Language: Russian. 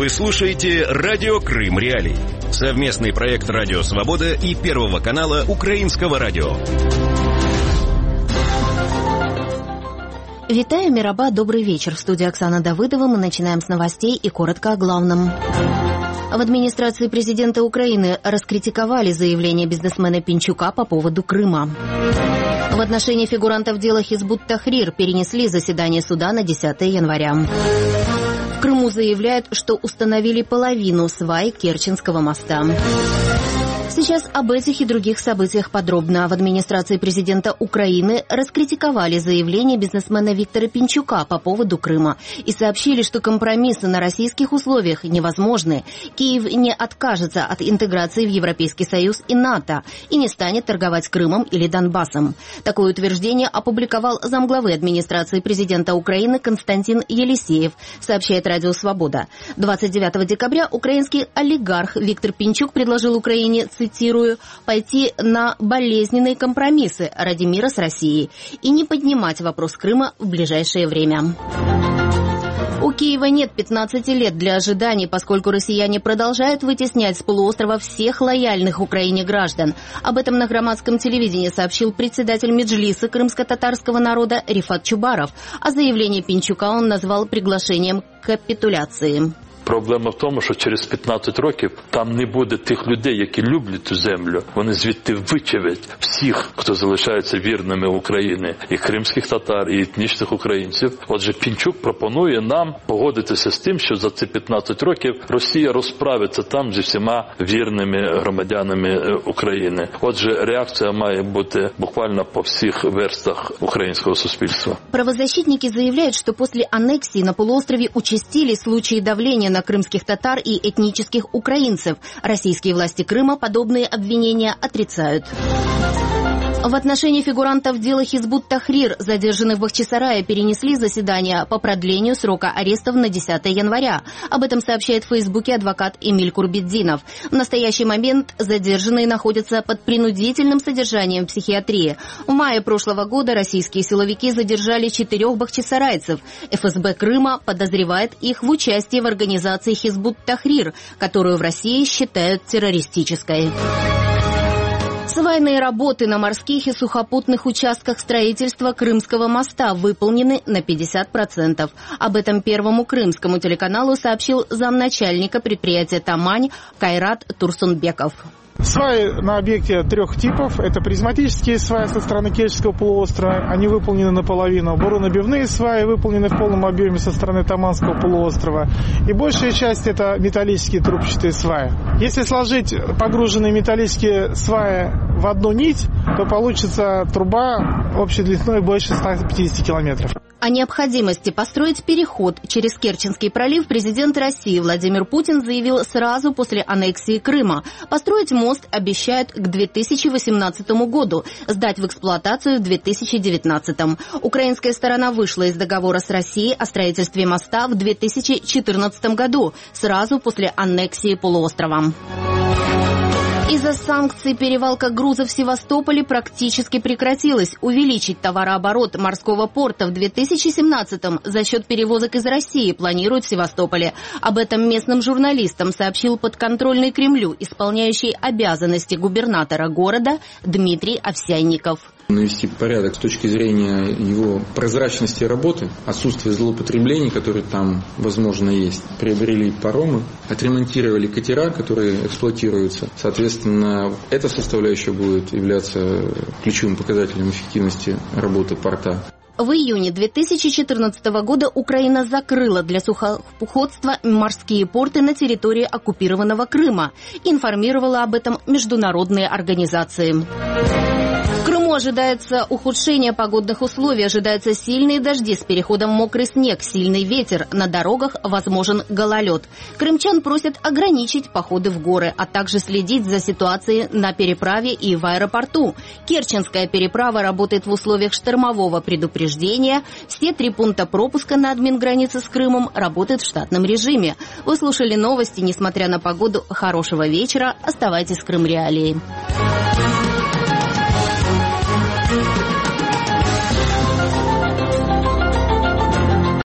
Вы слушаете «Радио Крым Реалии». Совместный проект «Радио Свобода» и Первого канала Украинского радио. Витаю, Мираба, добрый вечер. В студии Оксана Давыдова. Мы начинаем с новостей и коротко о главном. В администрации президента Украины раскритиковали заявление бизнесмена Пинчука по поводу Крыма. В отношении фигурантов дела Хизбут Тахрир перенесли заседание суда на 10 января. В Крыму заявляют, что установили половину свай Керченского моста. Сейчас об этих и других событиях подробно. В администрации президента Украины раскритиковали заявление бизнесмена Виктора Пинчука по поводу Крыма и сообщили, что компромиссы на российских условиях невозможны. Киев не откажется от интеграции в Европейский Союз и НАТО и не станет торговать Крымом или Донбассом. Такое утверждение опубликовал замглавы администрации президента Украины Константин Елисеев, сообщает Радио Свобода. 29 декабря украинский олигарх Виктор Пинчук предложил Украине, цитирую, пойти на болезненные компромиссы ради мира с Россией и не поднимать вопрос Крыма в ближайшее время. У Киева нет 15 лет для ожиданий, поскольку россияне продолжают вытеснять с полуострова всех лояльных Украине граждан. Об этом на громадском телевидении сообщил председатель Меджлиса крымско-татарского народа Рифат Чубаров, а заявление Пинчука он назвал приглашением к капитуляции. Проблема в тому, що через 15 років там не буде тих людей, які люблять цю землю. Вони звідти вичавлять всіх, хто залишається вірними Україні, і кримських татар, і етнічних українців. Отже, Пінчук пропонує нам погодитися з тим, що за ці 15 років Росія розправиться там зі всіма вірними громадянами України. Отже, реакція має бути буквально по всіх верстах українського суспільства. Правозащитники заявляют, что после аннексии на полуострове участились случаи давления на крымских татар и этнических украинцев. Российские власти Крыма подобные обвинения отрицают. В отношении фигурантов дела Хизбут Тахрир, задержанных в Бахчисарае, перенесли заседание по продлению срока арестов на 10 января. Об этом сообщает в Фейсбуке адвокат Эмиль Курбетдинов. В настоящий момент задержанные находятся под принудительным содержанием в психиатрии. В мае прошлого года российские силовики задержали 4 бахчисарайцев. ФСБ Крыма подозревает их в участии в организации Хизбут Тахрир, которую в России считают террористической. Свайные работы на морских и сухопутных участках строительства Крымского моста выполнены на 50%. Об этом Первому крымскому телеканалу сообщил замначальника предприятия «Тамань» Кайрат Турсунбеков. Сваи на объекте 3 типов. Это призматические сваи со стороны Керченского полуострова. Они выполнены наполовину. Буронабивные сваи выполнены в полном объеме со стороны Таманского полуострова. И большая часть это металлические трубчатые сваи. Если сложить погруженные металлические сваи в одну нить, то получится труба общей длиной больше 150 километров. О необходимости построить переход через Керченский пролив президент России Владимир Путин заявил сразу после аннексии Крыма. Построить мост обещают к 2018 году, сдать в эксплуатацию в 2019. Украинская сторона вышла из договора с Россией о строительстве моста в 2014 году, сразу после аннексии полуострова. Из-за санкций перевалка грузов в Севастополе практически прекратилась. Увеличить товарооборот морского порта в 2017-м за счет перевозок из России планируют в Севастополе. Об этом местным журналистам сообщил подконтрольный Кремлю исполняющий обязанности губернатора города Дмитрий Овсянников. Навести порядок с точки зрения его прозрачности работы, отсутствия злоупотреблений, которые там, возможно, есть. Приобрели паромы, отремонтировали катера, которые эксплуатируются. Соответственно, эта составляющая будет являться ключевым показателем эффективности работы порта. В июне 2014 года Украина закрыла для судоходства морские порты на территории оккупированного Крыма. Информировала об этом международные организации. В Крыму ожидается ухудшение погодных условий, ожидаются сильные дожди с переходом в мокрый снег, сильный ветер, на дорогах возможен гололед. Крымчан просят ограничить походы в горы, а также следить за ситуацией на переправе и в аэропорту. Керченская переправа работает в условиях штормового предупреждения. Все 3 пункта пропуска на админгранице с Крымом работают в штатном режиме. Вы слушали новости. Несмотря на погоду, хорошего вечера. Оставайтесь с Крым Реалией.